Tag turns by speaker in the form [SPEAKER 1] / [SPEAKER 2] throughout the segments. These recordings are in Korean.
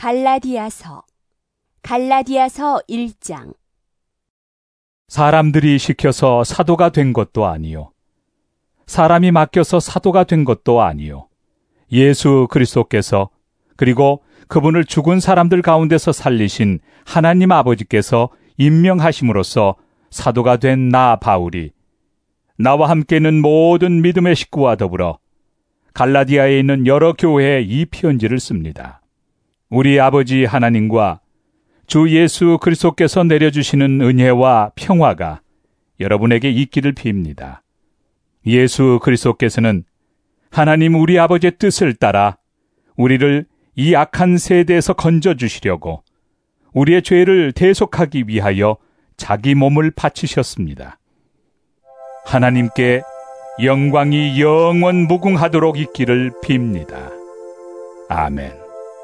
[SPEAKER 1] 갈라디아서 1장.
[SPEAKER 2] 사람들이 시켜서 사도가 된 것도 아니요 사람이 맡겨서 사도가 된 것도 아니요 예수 그리스도께서 그리고 그분을 죽은 사람들 가운데서 살리신 하나님 아버지께서 임명하심으로써 사도가 된 나 바울이 나와 함께는 모든 믿음의 식구와 더불어 갈라디아에 있는 여러 교회에 이 편지를 씁니다. 우리 아버지 하나님과 주 예수 그리스도께서 내려주시는 은혜와 평화가 여러분에게 있기를 빕니다. 예수 그리스도께서는 하나님 우리 아버지의 뜻을 따라 우리를 이 악한 세대에서 건져주시려고 우리의 죄를 대속하기 위하여 자기 몸을 바치셨습니다. 하나님께 영광이 영원 무궁하도록 있기를 빕니다. 아멘.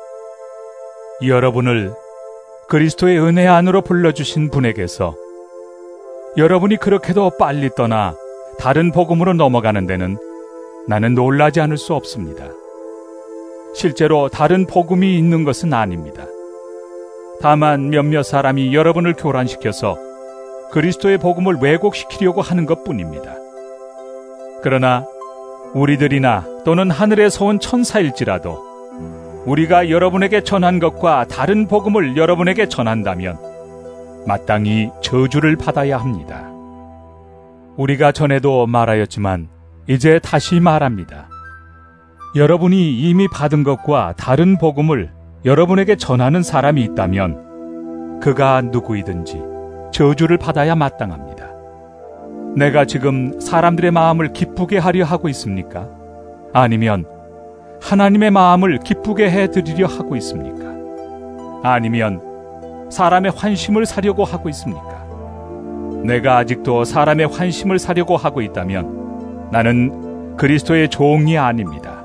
[SPEAKER 2] 여러분을 그리스도의 은혜 안으로 불러주신 분에게서 여러분이 그렇게도 빨리 떠나 다른 복음으로 넘어가는 데는 나는 놀라지 않을 수 없습니다. 실제로 다른 복음이 있는 것은 아닙니다. 다만 몇몇 사람이 여러분을 교란시켜서 그리스도의 복음을 왜곡시키려고 하는 것뿐입니다. 그러나 우리들이나 또는 하늘에서 온 천사일지라도 우리가 여러분에게 전한 것과 다른 복음을 여러분에게 전한다면 마땅히 저주를 받아야 합니다. 우리가 전에도 말하였지만 이제 다시 말합니다. 여러분이 이미 받은 것과 다른 복음을 여러분에게 전하는 사람이 있다면 그가 누구이든지 저주를 받아야 마땅합니다. 내가 지금 사람들의 마음을 기쁘게 하려 하고 있습니까? 아니면 하나님의 마음을 기쁘게 해드리려 하고 있습니까? 아니면 사람의 환심을 사려고 하고 있습니까? 내가 아직도 사람의 환심을 사려고 하고 있다면 나는 그리스도의 종이 아닙니다.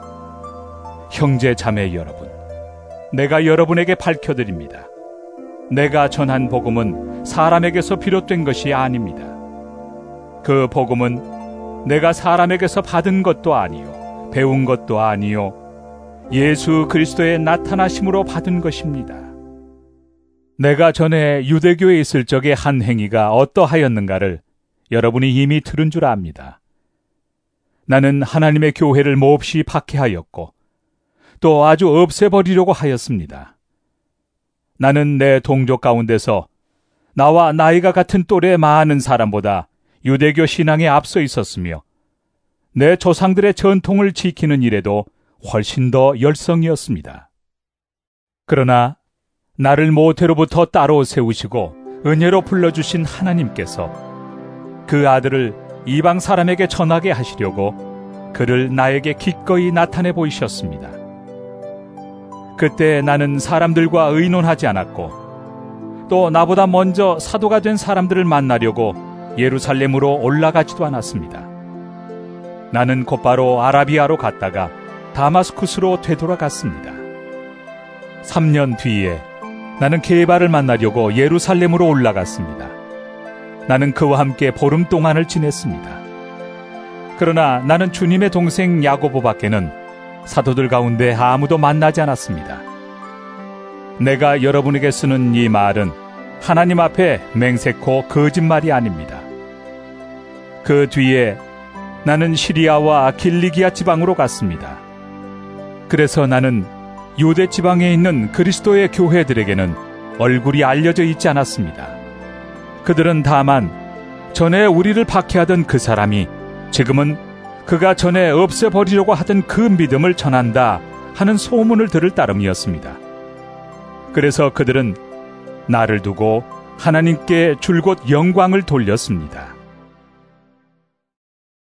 [SPEAKER 2] 형제 자매 여러분, 내가 여러분에게 밝혀드립니다. 내가 전한 복음은 사람에게서 비롯된 것이 아닙니다. 그 복음은 내가 사람에게서 받은 것도 아니요 배운 것도 아니요 예수 그리스도의 나타나심으로 받은 것입니다. 내가 전에 유대교에 있을 적의 한 행위가 어떠하였는가를 여러분이 이미 들은 줄 압니다. 나는 하나님의 교회를 몹시 박해하였고 또 아주 없애버리려고 하였습니다. 나는 내 동족 가운데서 나와 나이가 같은 또래 많은 사람보다 유대교 신앙에 앞서 있었으며 내 조상들의 전통을 지키는 일에도 훨씬 더 열성이었습니다. 그러나 나를 모태로부터 따로 세우시고 은혜로 불러주신 하나님께서 그 아들을 이방 사람에게 전하게 하시려고 그를 나에게 기꺼이 나타내 보이셨습니다. 그때 나는 사람들과 의논하지 않았고 또 나보다 먼저 사도가 된 사람들을 만나려고 예루살렘으로 올라가지도 않았습니다. 나는 곧바로 아라비아로 갔다가 다마스쿠스로 되돌아갔습니다. 3년 뒤에 나는 게바를 만나려고 예루살렘으로 올라갔습니다. 나는 그와 함께 보름 동안을 지냈습니다. 그러나 나는 주님의 동생 야고보밖에는 사도들 가운데 아무도 만나지 않았습니다. 내가 여러분에게 쓰는 이 말은 하나님 앞에 맹세코 거짓말이 아닙니다. 그 뒤에 나는 시리아와 길리기아 지방으로 갔습니다. 그래서 나는 유대 지방에 있는 그리스도의 교회들에게는 얼굴이 알려져 있지 않았습니다. 그들은 다만 전에 우리를 박해하던 그 사람이 지금은 그가 전에 없애버리려고 하던 그 믿음을 전한다 하는 소문을 들을 따름이었습니다. 그래서 그들은 나를 두고 하나님께 줄곧 영광을 돌렸습니다.